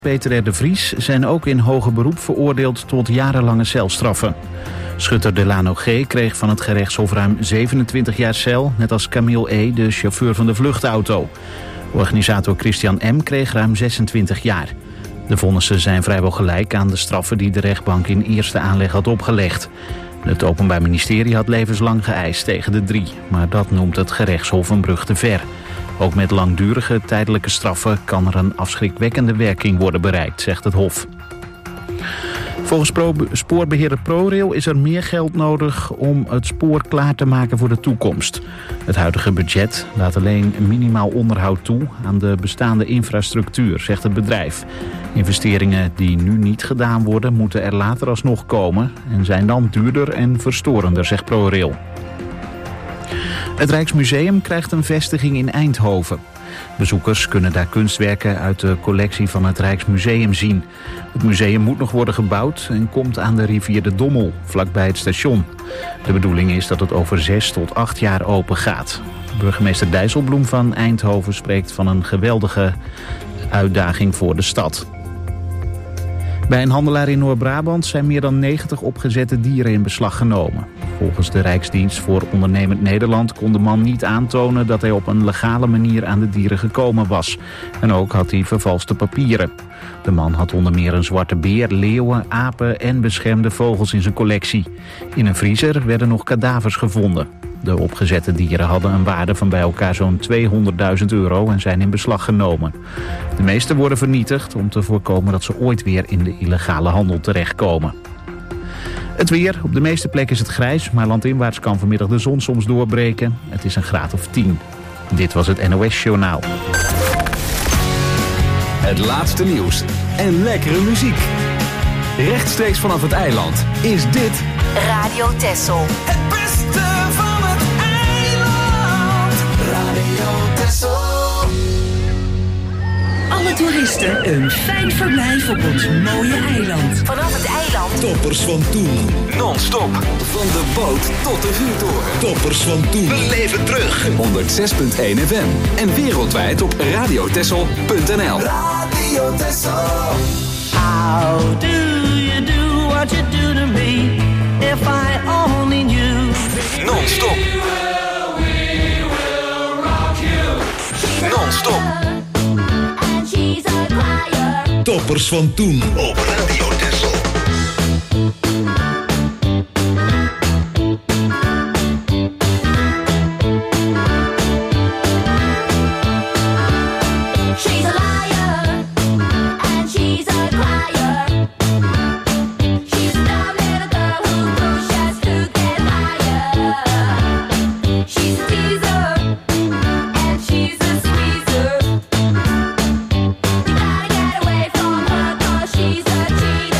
Peter R. de Vries zijn ook in hoger beroep veroordeeld tot jarenlange celstraffen. Schutter Delano G. kreeg van het gerechtshof ruim 27 jaar cel, net als Camille E., de chauffeur van de vluchtauto. Organisator Christian M. kreeg ruim 26 jaar. De vonnissen zijn vrijwel gelijk aan de straffen die de rechtbank in eerste aanleg had opgelegd. Het Openbaar Ministerie had levenslang geëist tegen de 3, maar dat noemt het gerechtshof een brug te ver. Ook met langdurige tijdelijke straffen kan er een afschrikwekkende werking worden bereikt, zegt het Hof. Volgens spoorbeheerder ProRail is er meer geld nodig om het spoor klaar te maken voor de toekomst. Het huidige budget laat alleen minimaal onderhoud toe aan de bestaande infrastructuur, zegt het bedrijf. Investeringen die nu niet gedaan worden, moeten er later alsnog komen en zijn dan duurder en verstorender, zegt ProRail. Het Rijksmuseum krijgt een vestiging in Eindhoven. Bezoekers kunnen daar kunstwerken uit de collectie van het Rijksmuseum zien. Het museum moet nog worden gebouwd en komt aan de rivier de Dommel, vlakbij het station. De bedoeling is dat het over 6 tot 8 jaar open gaat. Burgemeester Dijsselbloem van Eindhoven spreekt van een geweldige uitdaging voor de stad. Bij een handelaar in Noord-Brabant zijn meer dan 90 opgezette dieren in beslag genomen. Volgens de Rijksdienst voor Ondernemend Nederland kon de man niet aantonen dat hij op een legale manier aan de dieren gekomen was. En ook had hij vervalste papieren. De man had onder meer een zwarte beer, leeuwen, apen en beschermde vogels in zijn collectie. In een vriezer werden nog kadavers gevonden. De opgezette dieren hadden een waarde van bij elkaar zo'n €200.000 en zijn in beslag genomen. De meeste worden vernietigd om te voorkomen dat ze ooit weer in de illegale handel terechtkomen. Het weer. Op de meeste plekken is het grijs, maar landinwaarts kan vanmiddag de zon soms doorbreken. Het is een graad of 10. Dit was het NOS Journaal. Het laatste nieuws en lekkere muziek. Rechtstreeks vanaf het eiland is dit Radio Texel. Het beste van het eiland. Radio Texel. Alle toeristen een fijn verblijf op ons mooie eiland. Vanaf het eiland. Toppers van toen. non-stop van de boot tot de vuurtoren. Toppers van toen. We leven terug. 106.1 FM en wereldwijd op radiotessel.nl. Radio Texel. How do you do what you do to me? If I only knew. Non-stop. We will rock you. Non-stop. And she's a crier. Toppers van toen op Radio Texel. She's a liar. And she's a crier. She's a dumb little girl who pushes to get higher. She's a teaser. And she's a squeezer. You gotta get away from her 'cause she's a cheater.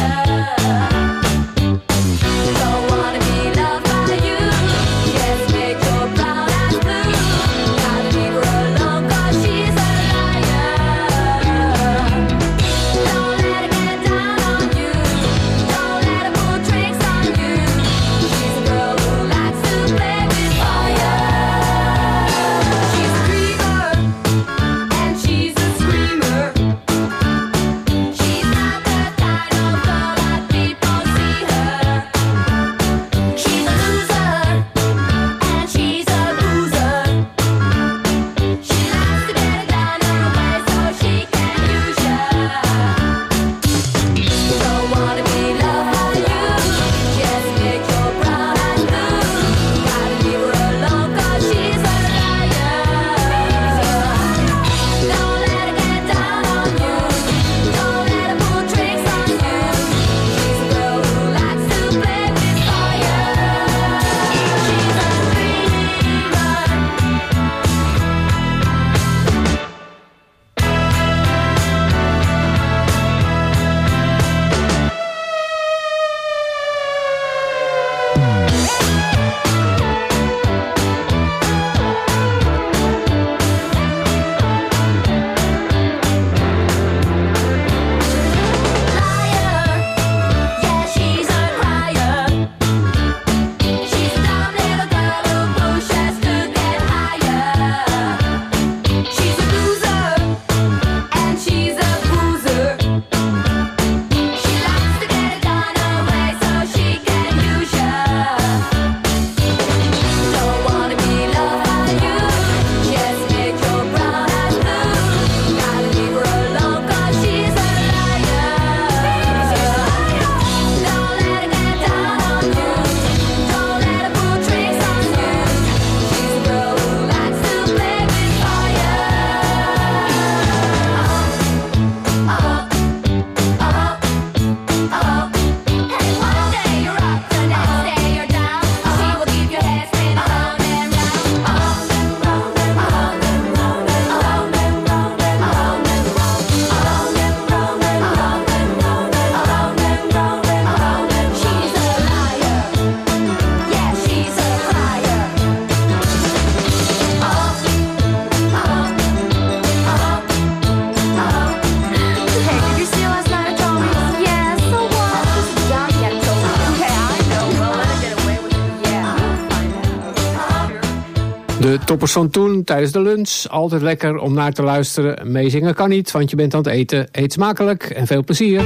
De toppers van toen tijdens de lunch. Altijd lekker om naar te luisteren. Meezingen kan niet, want je bent aan het eten. Eet smakelijk en veel plezier.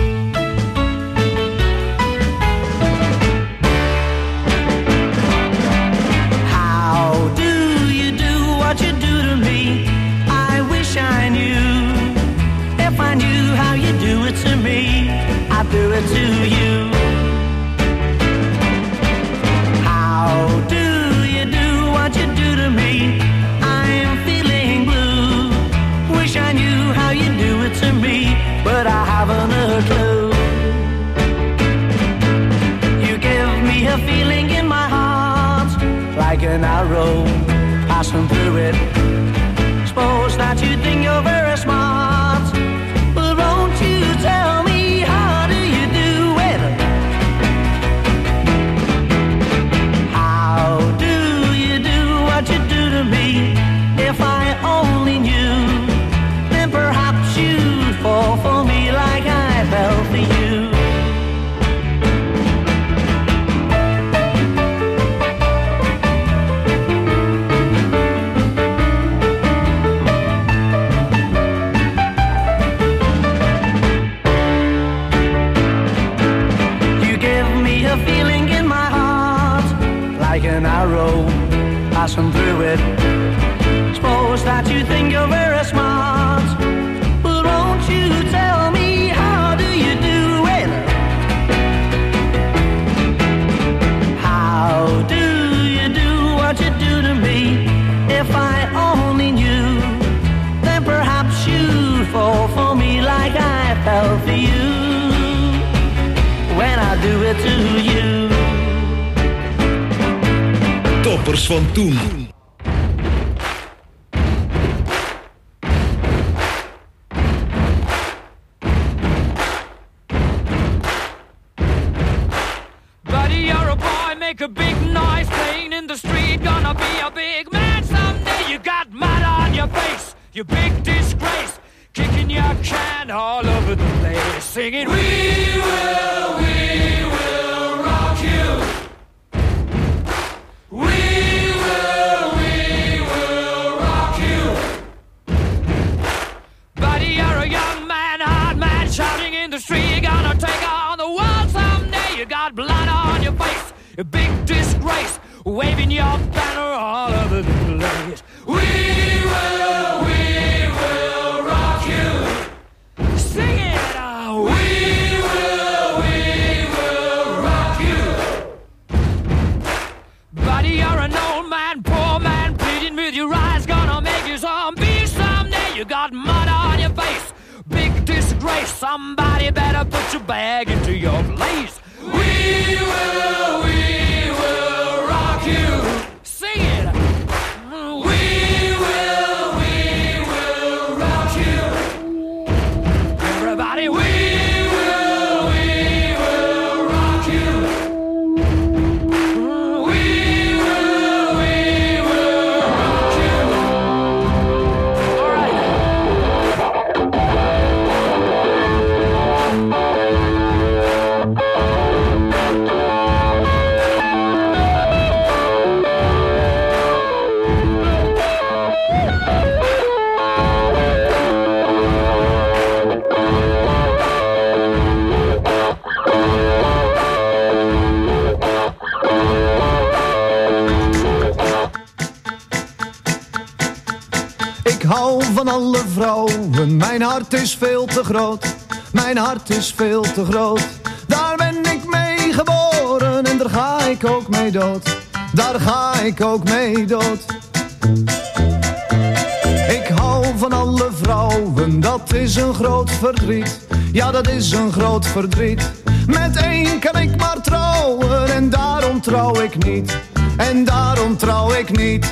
How do you do what you do to me? I wish I knew. If I knew how you do it to me, I'd do it to you. How do you do what you do to me? I'm feeling blue. Wish I knew how you do it to me, but I haven't a clue. You give me a feeling in my heart, like an arrow passing through it. Suppose that you think you're very smart, but won't you tell me how do you do it? How do you do what you do to me? If I only knew, then perhaps you'd fall for me like I fell for you. Feeling in my heart, like an arrow passing through it. Suppose that you think you're very smart, but won't you tell me how do you do it? How do you do what you do to me? If I only knew, then perhaps you'd fall for me like I fell for you. When I do it to you. Toppers van toen. Buddy, you're a boy, make a big noise playing in the street. Gonna be a big man someday. You got mud on your face, you big disgrace. Kicking your can all over the place, singing, we will rock you. We will rock you. Buddy, you're a young man, hard man, shouting in the street. You're gonna take on the world someday. You got blood on your face, a big disgrace, waving your banner all over the place. We will rock you. Sing it out. We will rock you. Buddy, you're an old man, poor man, pleading with your eyes, gonna make you zombie someday. You got mud on your face, big disgrace. Somebody better put your bag into your place. We will rock you. Sing it. We will rock you. Everybody, we will rock you. We will rock you. All right. Ik hou van alle vrouwen, mijn hart is veel te groot. Mijn hart is veel te groot. Daar ben ik mee geboren en daar ga ik ook mee dood. Daar ga ik ook mee dood. Ik hou van alle vrouwen, dat is een groot verdriet. Ja, dat is een groot verdriet. Met één kan ik maar trouwen en daarom trouw ik niet. En daarom trouw ik niet.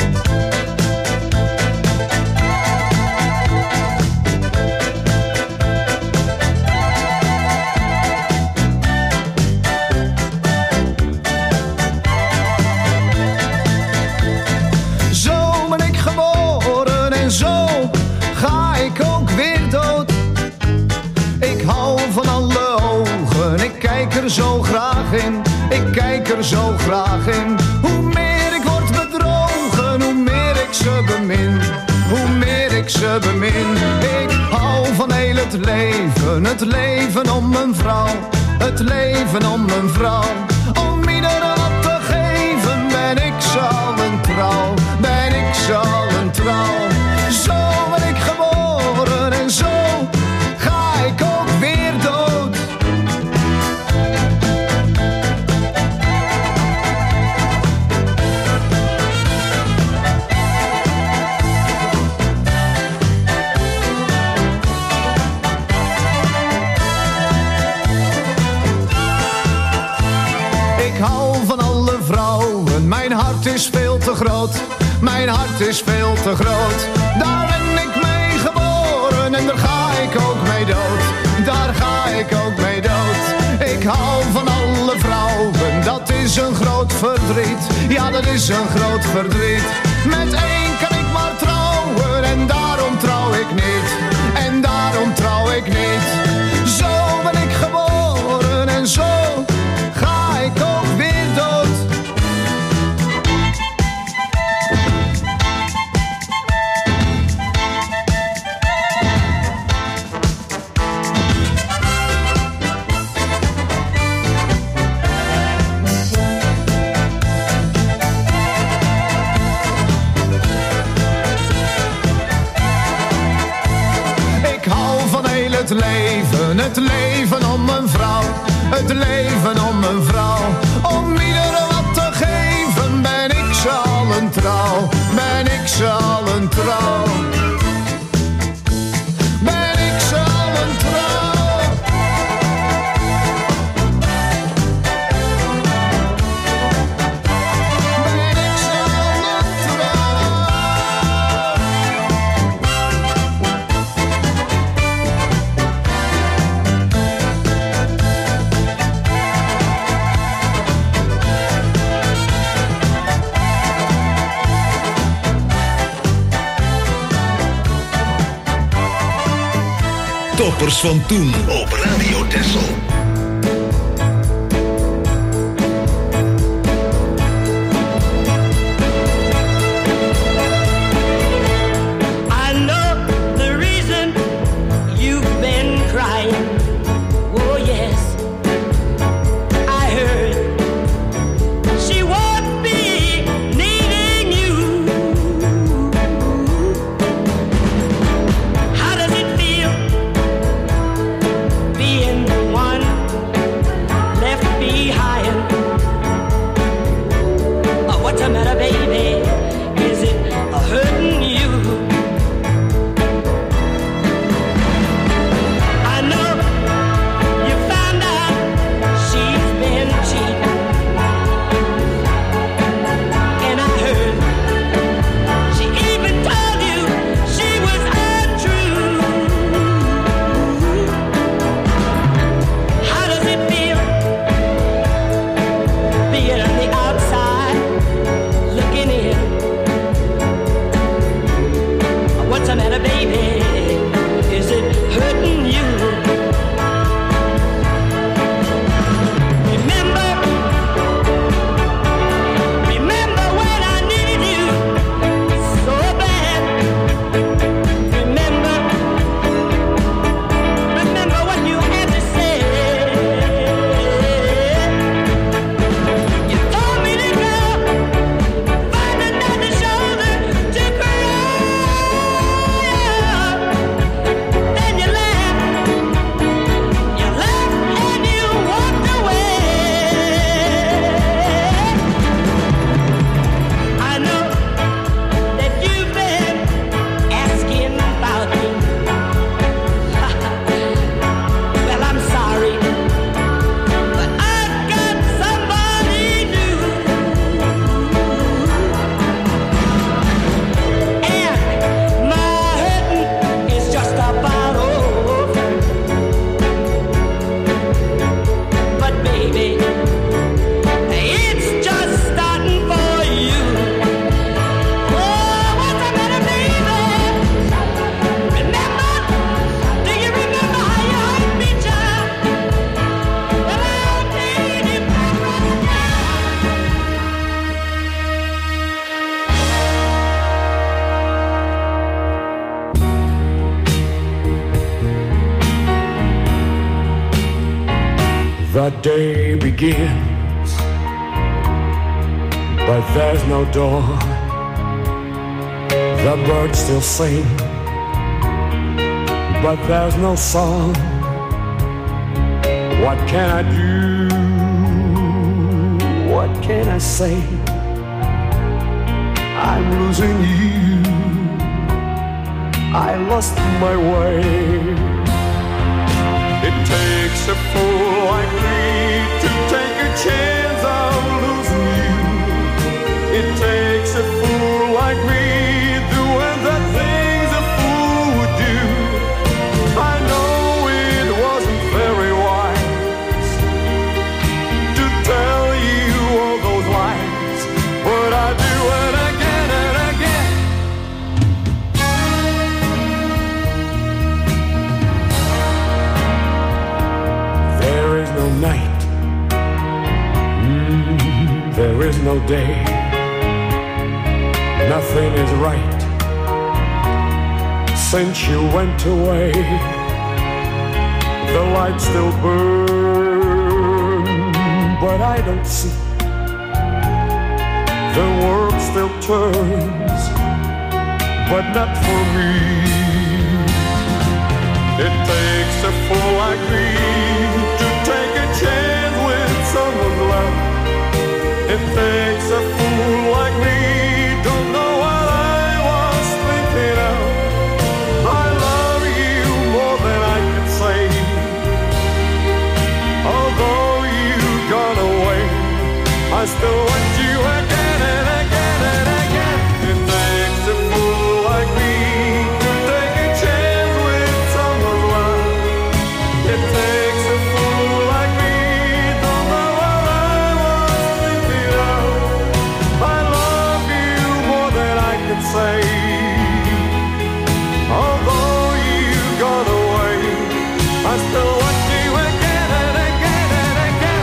Zo ben ik geboren en zo ga ik ook weer dood. Ik hou van alle ogen, ik kijk er zo graag in. Ik kijk er zo graag in. Hoe meer ik word bedrogen, hoe meer bemin, hoe meer ik ze bemin. Ik hou van heel het leven om een vrouw, het leven om een vrouw. Om iedereen wat te geven ben ik zalend trouw, ben ik zalend trouw. Zo ben ik geboren en zo ga ik ook weer dood. Ik hou van alle vrouwen, mijn hart is veel te groot. Mijn hart is veel te groot. Daar ben ik mee geboren en daar ga ik ook mee dood. Daar ga ik ook mee dood. Ik hou van alle vrouwen, dat is een groot verdriet. Ja, dat is een groot verdriet. Met één kan ik maar trouwen en daarom trouw ik niet. En daarom trouw ik niet. Zo ben ik geboren en zo ga ik ook weer dood. Het leven om een vrouw, het leven om een vrouw. Om iedereen wat te geven ben ik zalend trouw, ben ik zalend trouw. Ben ik zalend trouw. Ben ik zalend trouw. Toppers van toen op Radio Texel. I know the reason you've been crying. Oh yes, I heard she won't be needing you. How does it feel being the one The day begins, but there's no dawn. The birds still sing, but there's no song. What can I do? What can I say? I'm losing you. I lost my way. It takes a fool like me to take a chance of losing you. It takes a fool like me doing the things a fool would do. I know it wasn't very wise to tell you all those lies, but I do it again and again. There is no night, there is no day. Nothing is right since you went away. The lights still burn, but I don't see. The world still turns, but not for me. It takes a fool like me to take a chance with someone's love. It takes a fool like me, don't know what I was thinking of. I love you more than I could say. Although you've gone away, I still want you again and again and again. It takes a fool like me to take a chance with someone's love. It takes a fool like me, don't know what I was thinking of. I love you more than I could say. Although you've gone away, I still want you again and again and again.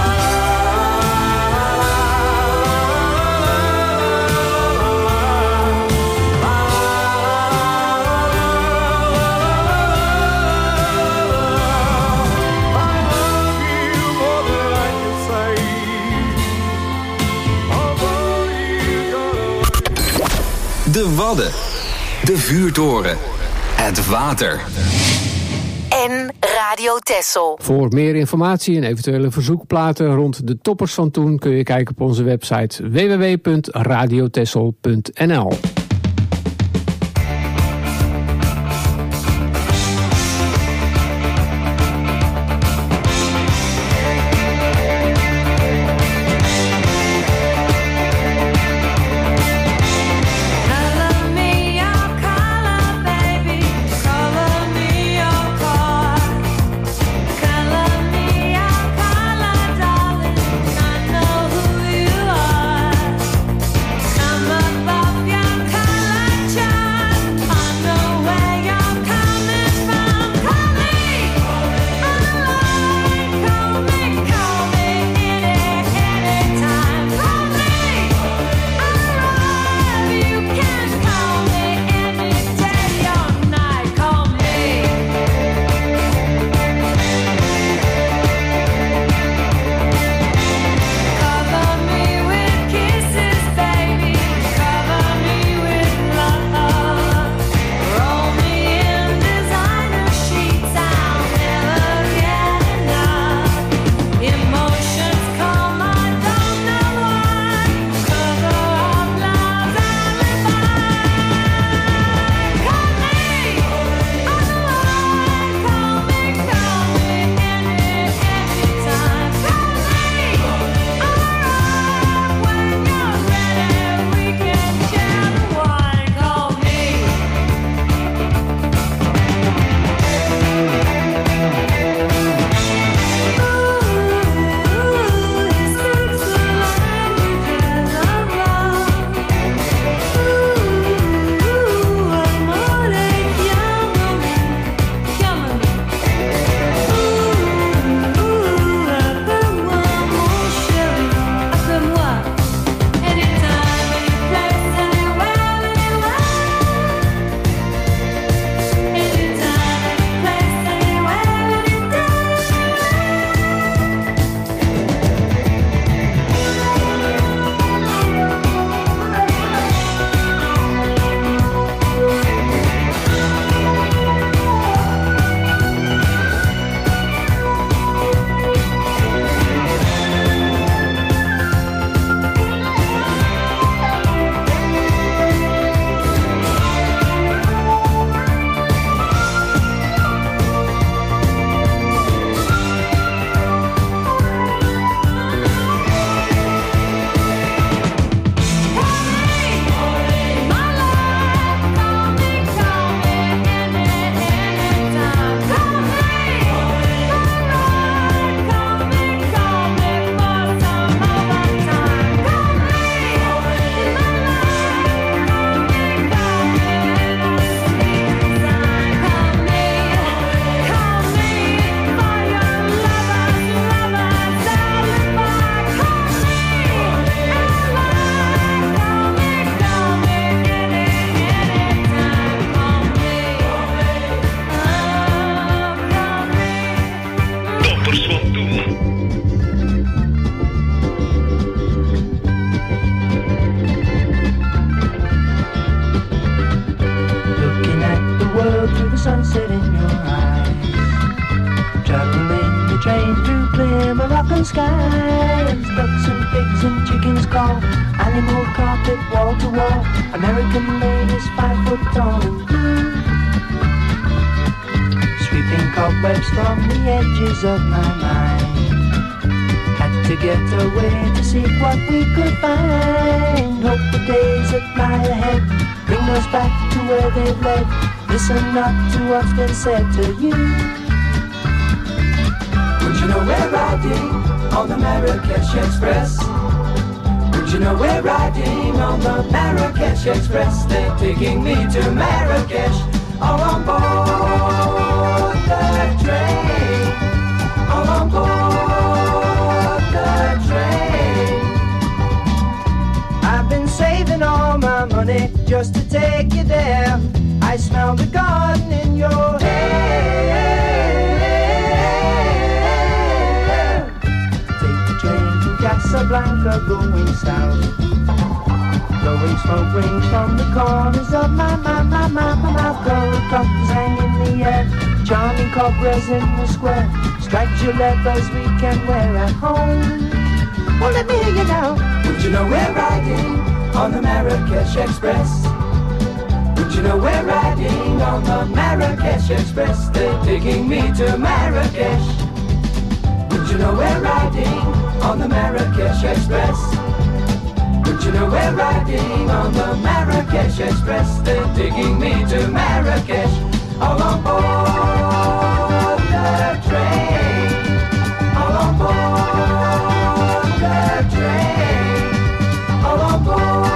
I love you more than I can say. Although you've gone away. De Wadden. De Vuurtoren. Het water. En Radio Texel. Voor meer informatie en eventuele verzoekplaten rond de toppers van toen kun je kijken op onze website www.radiotexel.nl. Color me your color, baby. Color me your car. Color me your color, darling. I know who you are. Come above your Zoals van toen. Looking at the world through the sunset in your eyes. Traveling the train through clear Moroccan skies. Ducks and pigs and chickens call. Animal carpet wall to wall. American ladies 5 foot tall and blue. Sweeping cobwebs from the edges of my mind. Had to get away to see what we could find. Hope the days that lie ahead bring us back to where they've led. Listen not to what's been said to you. Would you know we're riding on the Marrakesh Express? Would you know we're riding on the Marrakesh Express? They're taking me to Marrakesh, all on board the train, all on board the train. I've been saving all my money just to take you there. I smell the garden in your hair. Casablanca going south. Blowing smoke rings from the corners of my mouth. Gold coffers hang in the air. Charming cobras in the square. Striped Gillettes we can wear at home. Well, let me hear you now. Would you know we're riding on the Marrakesh Express? Would you know we're riding on the Marrakesh Express? They're taking me to Marrakesh. Would you know we're riding on the Marrakesh Express? Would you know we're riding on the Marrakesh Express? They're taking me to Marrakesh, all on board the train, all on board the train, all on board.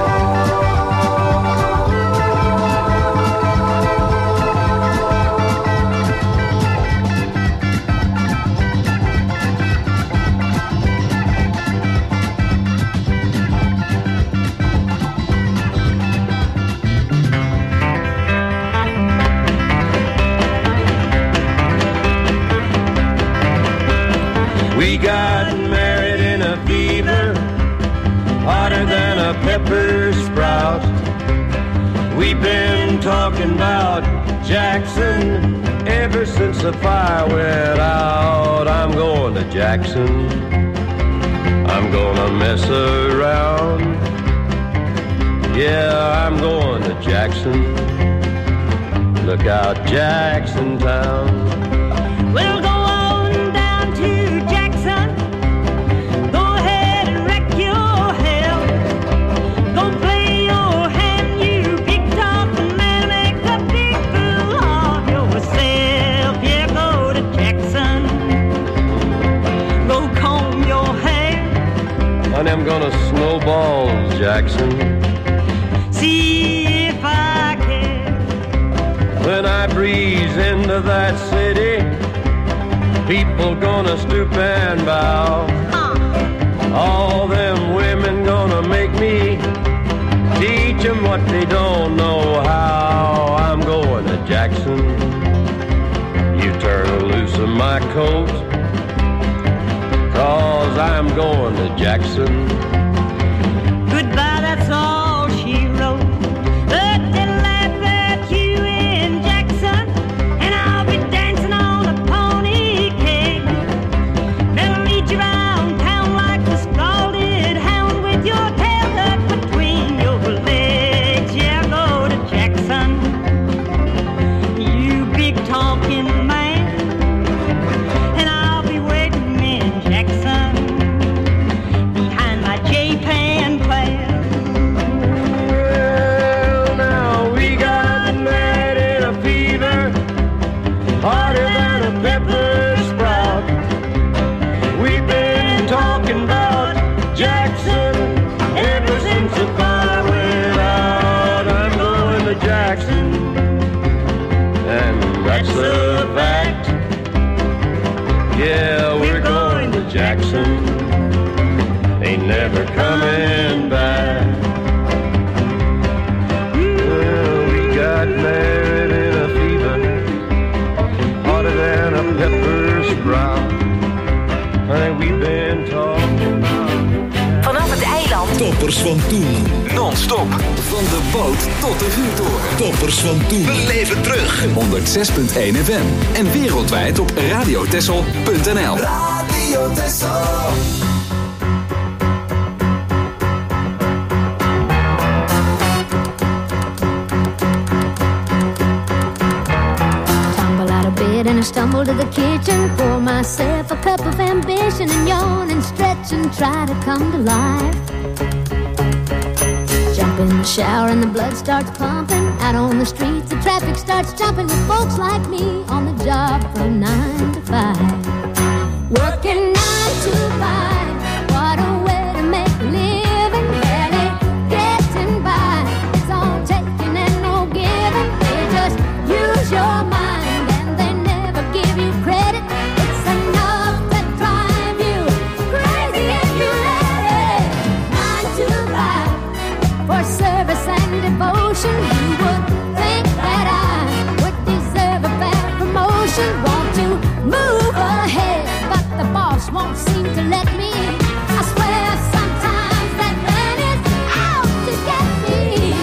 We got married in a fever, hotter than a pepper sprout. We've been talking about Jackson ever since the fire went out. I'm going to Jackson, I'm gonna mess around. Yeah, I'm going to Jackson, look out Jackson Town. We'll go on down to Jackson. Go ahead and wreck your hell. Go play your hand, you big talking man. Make a big fool of yourself. Yeah, go to Jackson. Go comb your hair. Honey, I'm gonna snowball Jackson. See if I can. When I breeze into that city, people gonna stoop and bow. All them women gonna make me teach them what they don't know how. I'm going to Jackson. You turn loose of my coat, 'cause I'm going to Jackson. Goodbye, that's all she wrote. But they'll laugh at you in Jackson, and I'll be dancing on a pony cake. They'll lead you around town like a scalded hound with your tail tucked between your legs. Yeah, go to Jackson, you big talking man, and I'll be waiting in Jackson behind my J-Pan plan. Well, now we got mad in a fever, hotter than a pepper sprout. We've been talking about Jackson ever since the fire went out. I'm going to Jackson, and that's a fact. Yeah, we're going to Jackson, ain't never coming back. Well, we got married in a fever, hotter than a pepper sprout. we've been talking about. Vanaf het eiland. Toppers van toen. Non-stop. Van de boot tot de vuurtoren. Toppers van toen. We leven terug. 106.1 FM. En wereldwijd op radiotessel.nl. Radio Tessel. And I stumble to the kitchen, pour myself a cup of ambition and yawn and stretch and try to come to life. Jump in the shower and the blood starts pumping. Out on the streets, the traffic starts jumping with folks like me on the job from 9 to 5. Working 9 to 5, what a way to make a living. Barely getting by, it's all taking and no giving. They just use your mind. Give you credit, it's enough to drive you crazy if you let it. 9 to 5 for service and devotion. You would think that I would deserve a bad promotion. Want to move ahead, but the boss won't seem to let me. I swear sometimes that man is out to get me.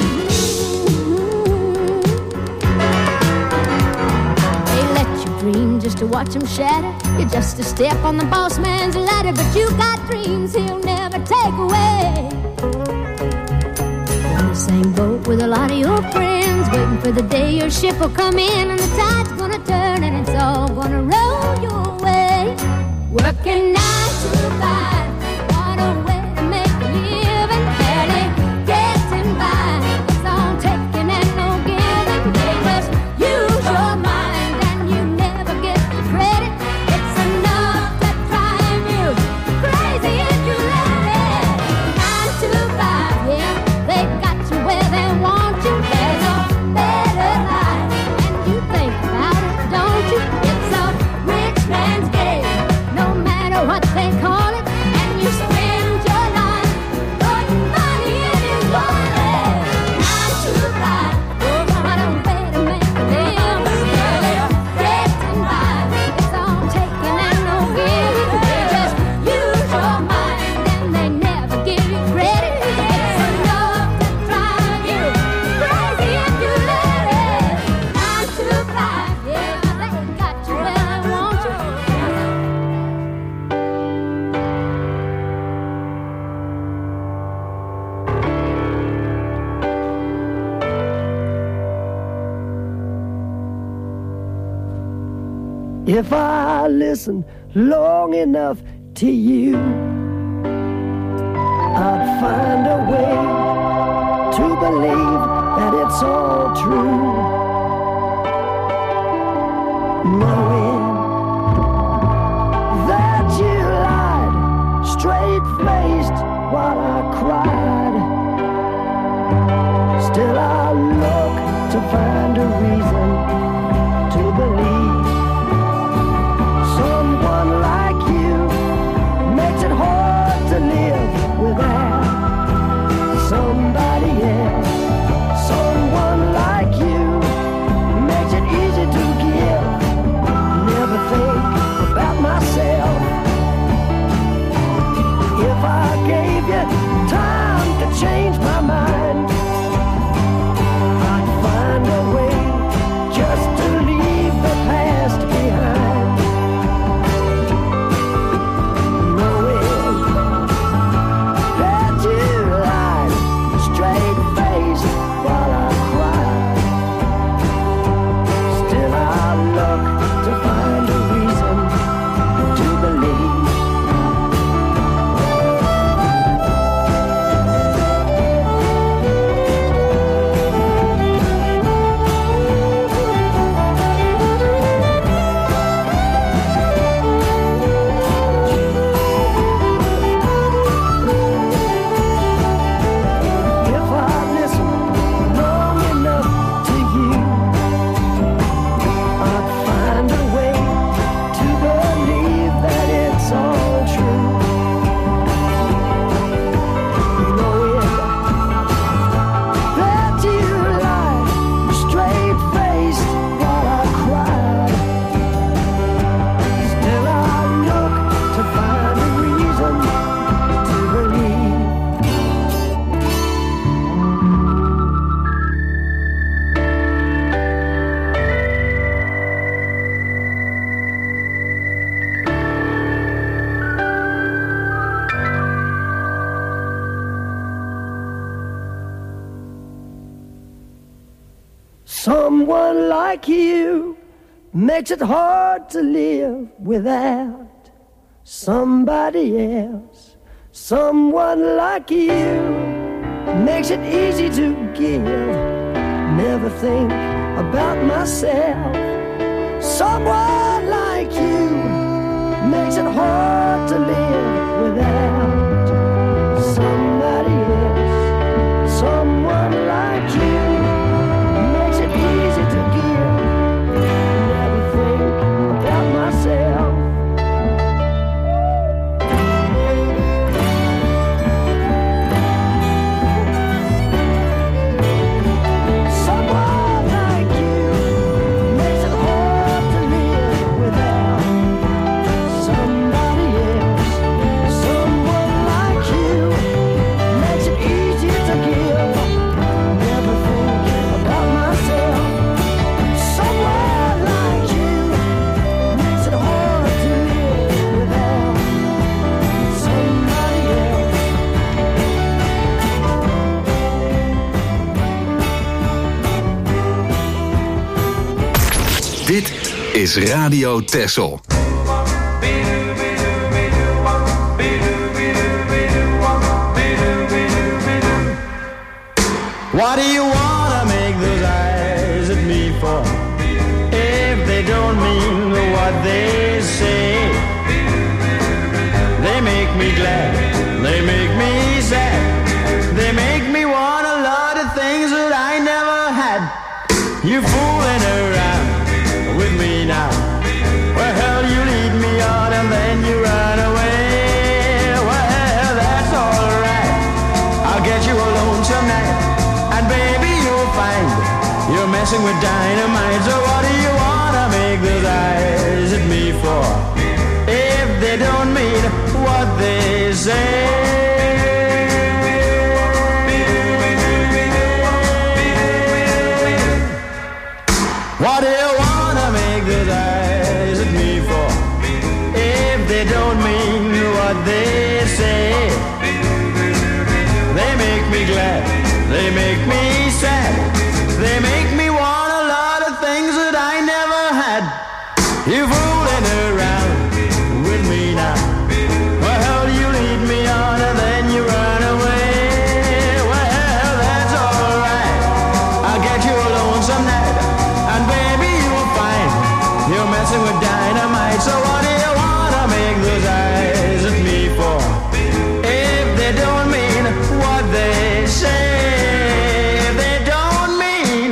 Dream just to watch him shatter. You're just a step on the boss man's ladder, but you got dreams he'll never take away. On the same boat with a lot of your friends, waiting for the day your ship will come in and the tide's gonna turn and it's all gonna roll your way. Working 9 to 5, what a way to make a living. Barely getting by, it's all taking and no giving. They just use your mind. If I listen long enough to you, I'd find a way to believe that it's all true. Knowing that you lied straight-faced while I cried, still I look to find a reason to believe. Someone like you makes it hard to live without somebody else. Someone like you makes it easy to give. Never think about myself. If I gave you time to change my mind, I'd find a way Someone like you makes it hard to live without somebody else. Someone like you makes it easy to give. Never think about myself. Someone like you makes it hard to live without somebody else. Someone like you makes it easy to give. Never think about myself. Someone like you makes it hard to live without somebody else. Someone like you makes it easy to give. Never think about myself. Someone like you makes it hard to live without somebody else. Dit is Radio Texel. What do you wanna make those eyes at me for? If they don't mean what they say, they make me glad, they make me sad, they make me want a lot of things that I never had. You fooling around with me now. Well, you lead me on and then you run away. Well, that's alright, I'll get you alone tonight. And baby, you'll find you're messing with dynamite. So what do you wanna make those eyes at me for? If they don't mean what they say. What do you wanna make those eyes at me for? If they don't mean what they say. They make me glad, they make me sad, they make me want a lot of things that I never had. You're fooling around with me now. Well, you lead me on and then you run away. Well, that's alright, I'll get you alone some night. And baby, you'll find you're messing with dynamite. So what do you wanna make those eyes at me for? If they don't mean what they say. They don't mean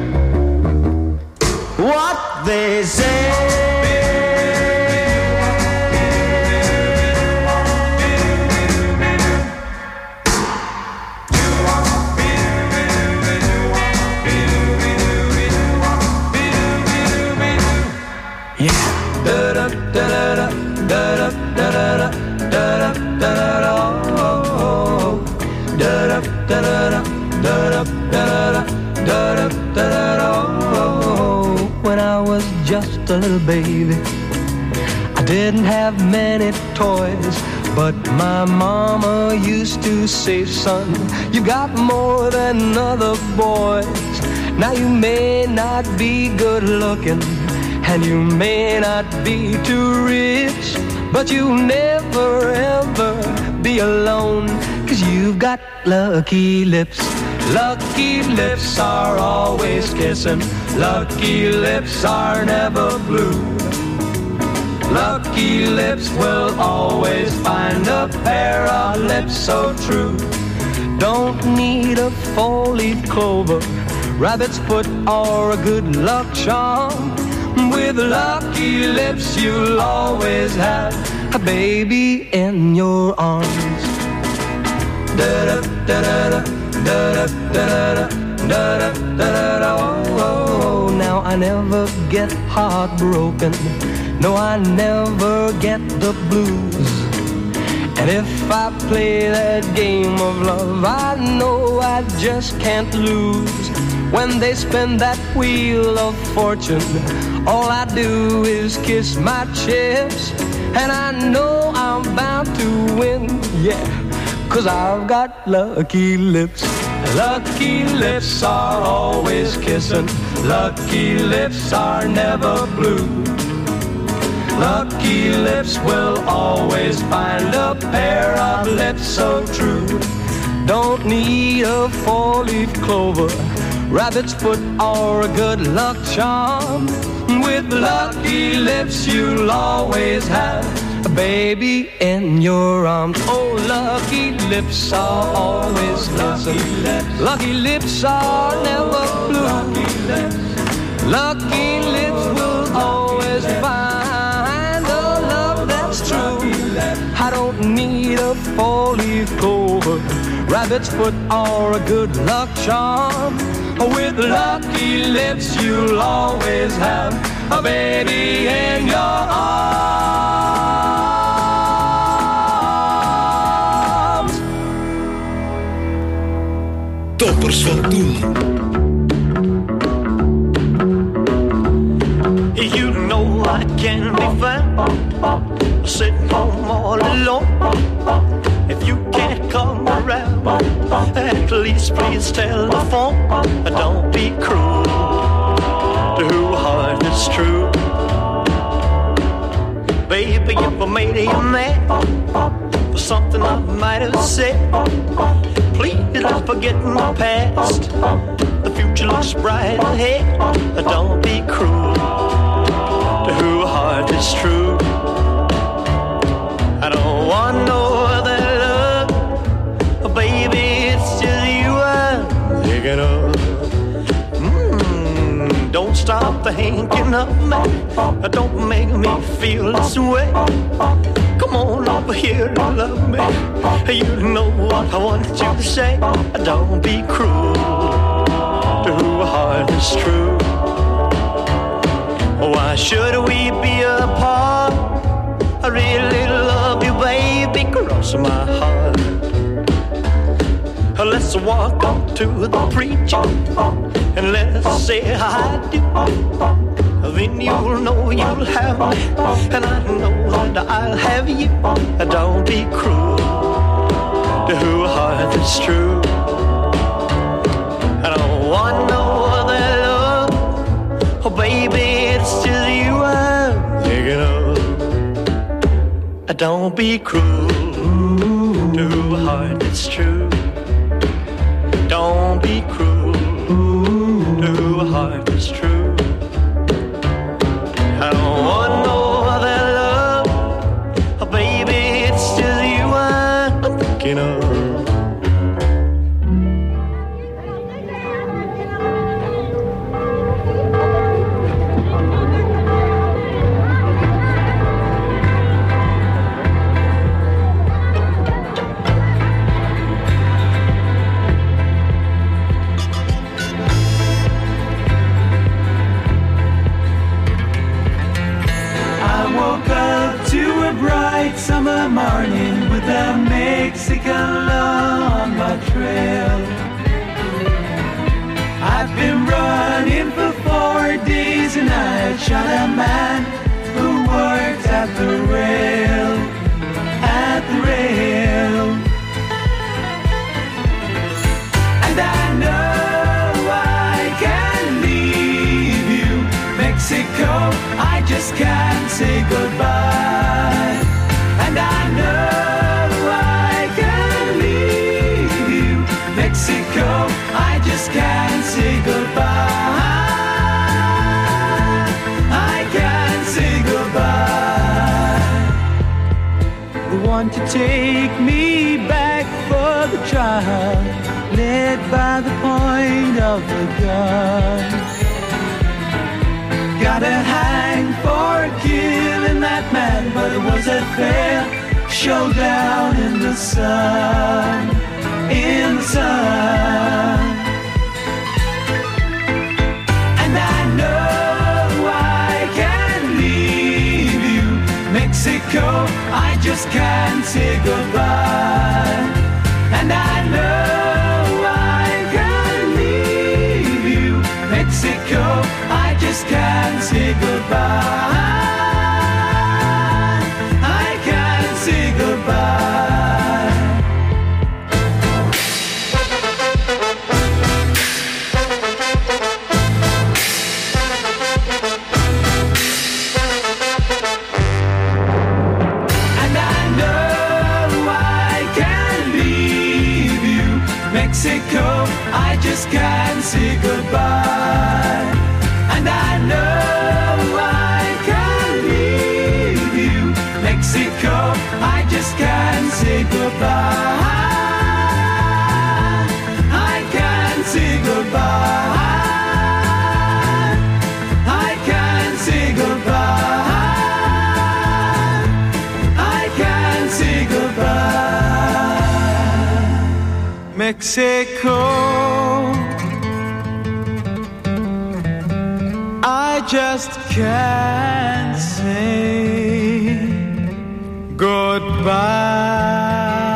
what they say. When I was just a little baby, I didn't have many toys, but my mama used to say, son, you got more than other boys. Now you may not be good looking, and you may not be too rich, but you'll never ever be alone, 'cause you've got lucky lips. Lucky lips are always kissing, lucky lips are never blue. Lucky lips will always find a pair of lips so true. Don't need a four-leaf clover, rabbit's foot or a good luck charm. With lucky lips you'll always have a baby in your arms. Da-da-da-da-da, da-da-da-da-da, da-da-da-da-da, oh, now I never get heartbroken, no, I never get the blues. And if I play that game of love, I know I just can't lose. When they spin that wheel of fortune, all I do is kiss my chips, and I know I'm bound to win, yeah. 'cause I've got lucky lips. Lucky lips are always kissing. Lucky lips are never blue. Lucky lips will always find a pair of lips so true. Don't need a four-leaf clover, rabbit's foot, or a good luck charm. With lucky lips you'll always have a baby in your arms. Oh, lucky lips are always kissing. Lucky lips are never blue. Lucky lips will always find a love that's true. I don't need a four-leaf clover, rabbit's foot, or a good luck charm. With lucky lips you'll always have a baby in your arms. Toppers van toen. You know I can be found sitting home all alone. If you can't come around, at least please tell the phone. Don't be cruel to who heart is true. Baby, if I made you mad for something I might have said, please don't forget my past. The future looks bright ahead. Don't be cruel to who heart is true. I don't want no other love, baby, it's just you I'm thinking of. Don't stop thinking of me, don't make me feel this way. Come on over here and love me, you know what I want you to say. Don't be cruel to who heart is true. Why should we be apart? I really love you, baby, cross my heart. Let's walk up to the preacher and let's say I do. Then you'll know you'll have me, and I know that I'll have you. Don't be cruel to who heart is true. I don't want no other love, oh baby, it's just you I'm thinking of. Don't be cruel to who heart is true. Don't be cruel to who heart is true. I don't want no other love, oh baby, it's just you I'm thinking of. Summer morning with a Mexican law on my trail. I've been running for 4 days and I shot a man who worked at the rail, And I know I can leave you, Mexico, I just can't say goodbye. And I know I can leave you, Mexico, I just can't say goodbye. I can't say goodbye. They want to take me back for the trial, led by the point of the gun. Gotta hang for killing that man, but it was a fair showdown in the sun, in the sun. And I know I can leave you, Mexico, I just can't say goodbye. And I know I can leave you, Mexico, I just can't say goodbye. I can't say goodbye. Mexico, I just can't say goodbye. And I know I can't leave you, Mexico, I just can't say goodbye. I can't say goodbye. I can't say goodbye. I can't say goodbye. Mexico, I just can't say goodbye.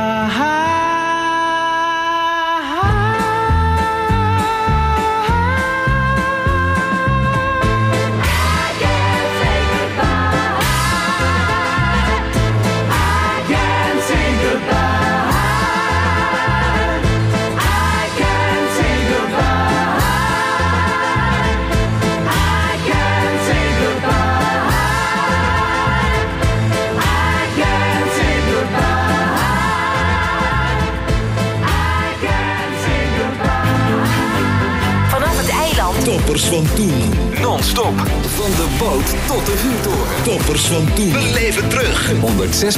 Toppers van toen. Non-stop. Van de boot tot de vuurtoren. Toppers van toen. We leven terug. 106.1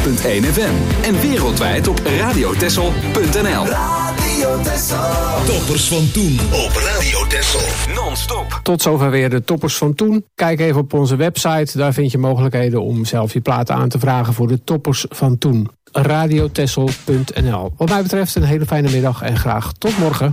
FM. En wereldwijd op radiotessel.nl. Radio Tessel. Toppers van toen op Radio Tessel. Non-stop. Tot zover weer de toppers van toen. Kijk even op onze website. Daar vind je mogelijkheden om zelf je platen aan te vragen voor de toppers van toen. radiotessel.nl. Wat mij betreft een hele fijne middag en graag tot morgen.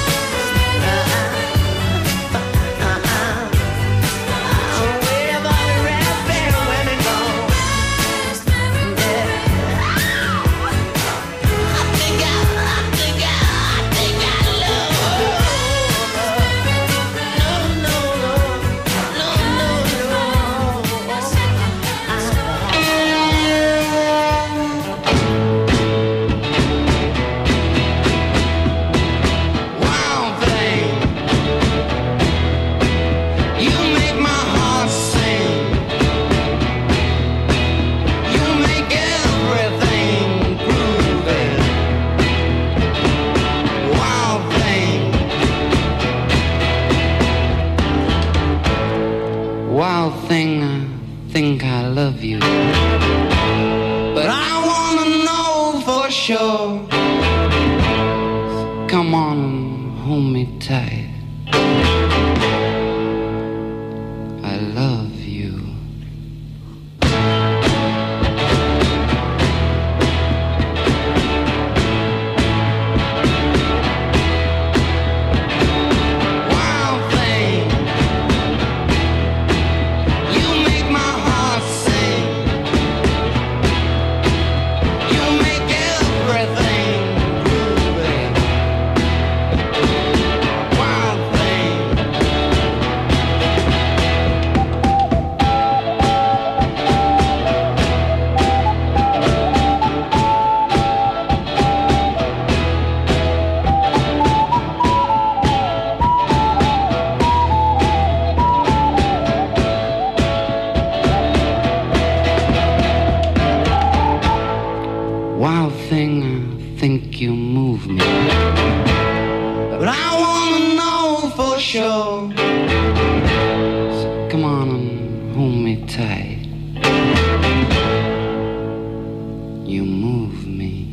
Wherever Wild thing, I think I love you, but I wanna know for sure. Come on and hold me tight. I love you. Wild thing, you make my heart sing. You make everything groovy. Wild thing. Wild thing, I think you move me, but I wanna know for sure. So come on and hold me tight. You move me.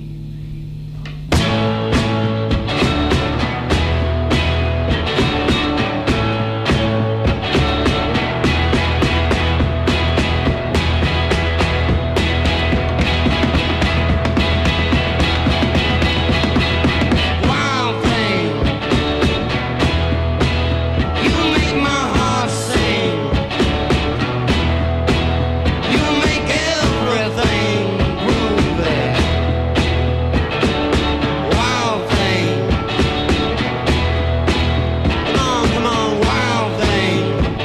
Wild thing, you make my heart sing. You make everything groovy. Wild thing, come on, wild thing.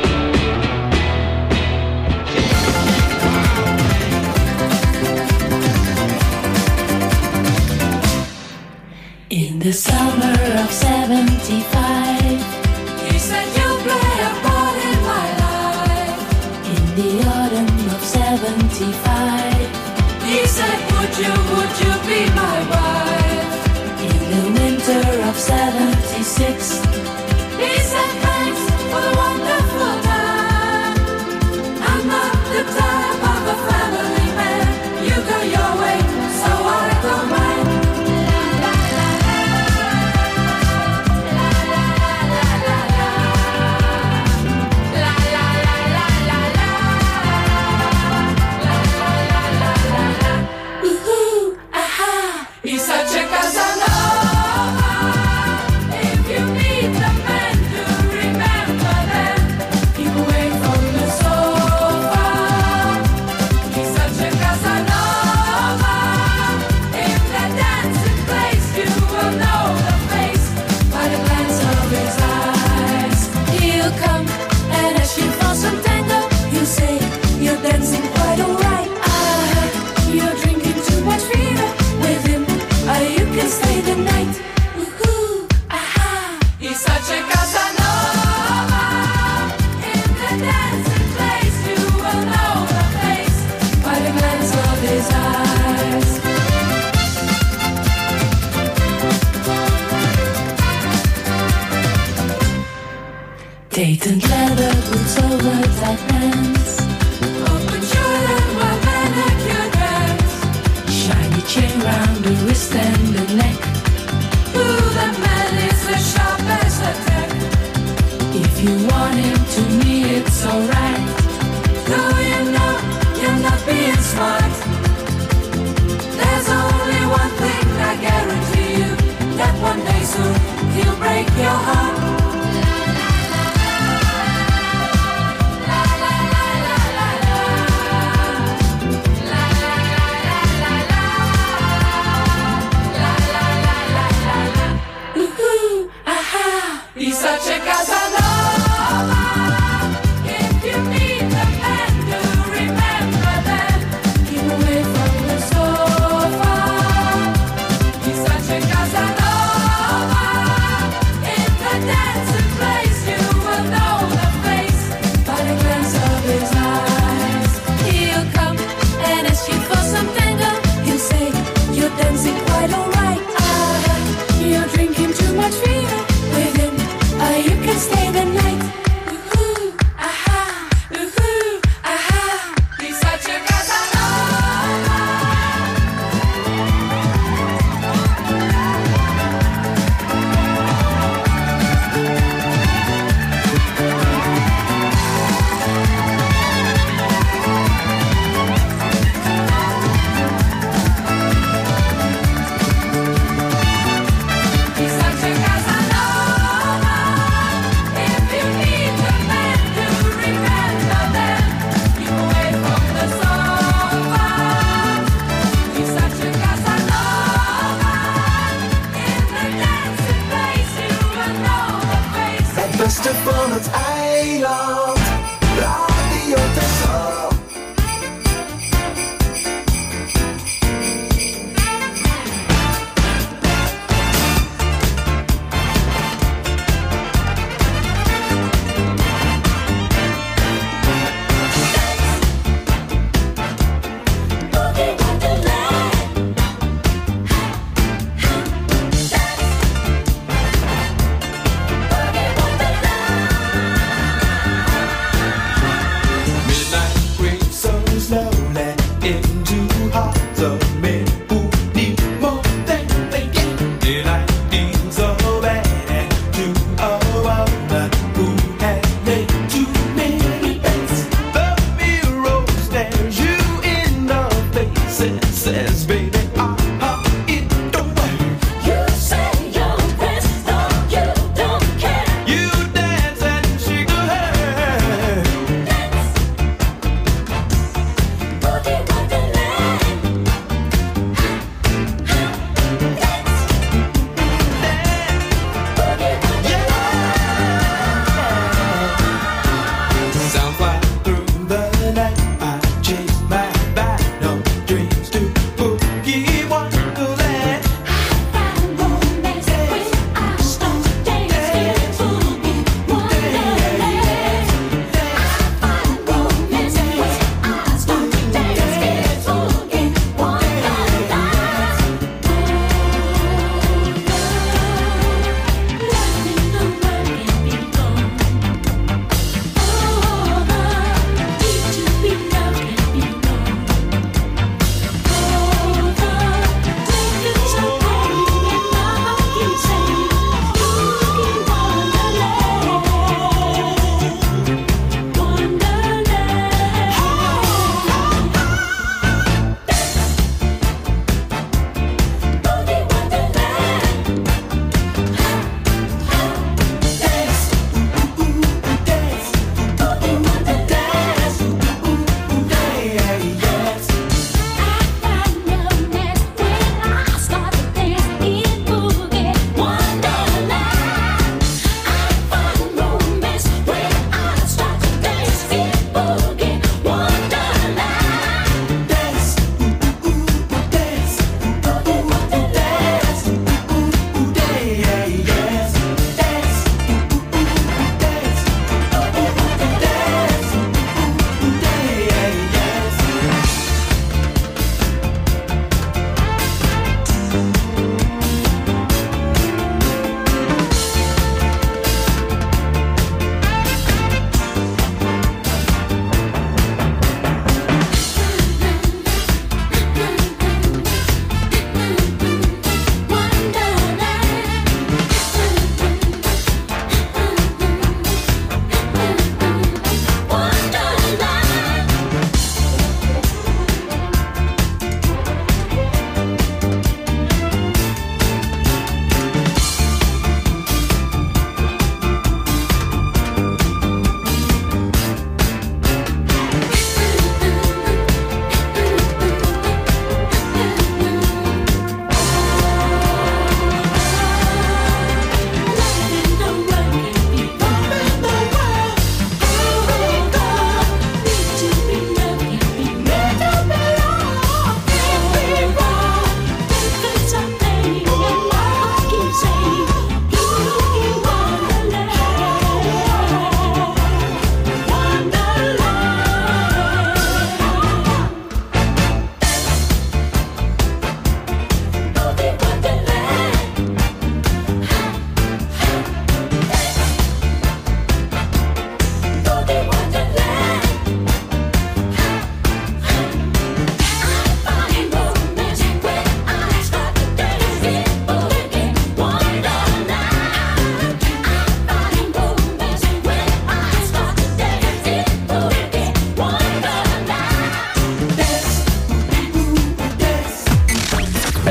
In the summer of 75, you said you'll play a part in my life. In the autumn of 75, you said, would you be my wife? In the winter of 76, he said, thanks for the wonderful time. I'm not the type of a family man. You go your way, so I go mine. Ooh, aha, he's such a Casanova. If you meet the man, do remember them. Keep away from the sofa. He's such a Casanova. In the dancing place, you will know the face by the glance of his eyes. He'll come and ask you for some tango. You say you're dancing quite alright. You're drinking too much fever with him, or you can stay the night. Ooh, aha, he's such a Casanova. In the dancing place, you will know the face by the glance of his eyes. Dated leather boots over tight pants, open shirt and well manicured hands, shiny chain round the wrist and the neck. Ooh, that man is as sharp as a tack. If you want him to me, it's alright. Though you know you're not being smart. There's only one thing I guarantee you, that one day soon he'll break your heart. Ooh, aha, he's such a Casanova. If you meet the man, do remember them. Keep away from the sofa. He's such a Casanova. In the dance.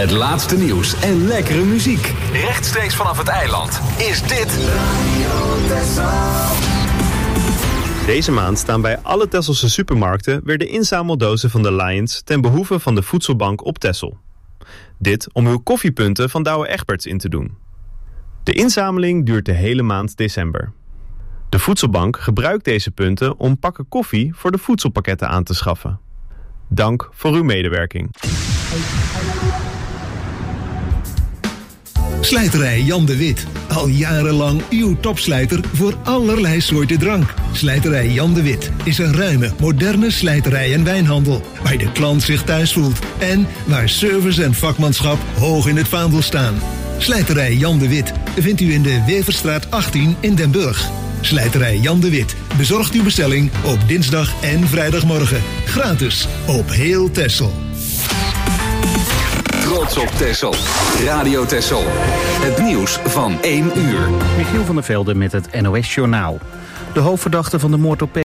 Het laatste nieuws en lekkere muziek. Rechtstreeks vanaf het eiland is dit Radio Texel. Deze maand staan bij alle Tesselse supermarkten weer de inzameldozen van de Lions ten behoeve van de voedselbank op Texel. Dit om uw koffiepunten van Douwe Egberts in te doen. De inzameling duurt de hele maand december. De voedselbank gebruikt deze punten om pakken koffie voor de voedselpakketten aan te schaffen. Dank voor uw medewerking. Slijterij Jan de Wit. Al jarenlang uw topslijter voor allerlei soorten drank. Slijterij Jan de Wit is een ruime, moderne slijterij en wijnhandel. Waar de klant zich thuis voelt. En waar service en vakmanschap hoog in het vaandel staan. Slijterij Jan de Wit vindt u in de Weverstraat 18 in Den Burg. Slijterij Jan de Wit bezorgt uw bestelling op dinsdag en vrijdagmorgen. Gratis op heel Texel. Trots op Texel. Radio Texel. Het nieuws van 1 uur. Michiel van der Velde met het NOS-journaal. De hoofdverdachte van de moord op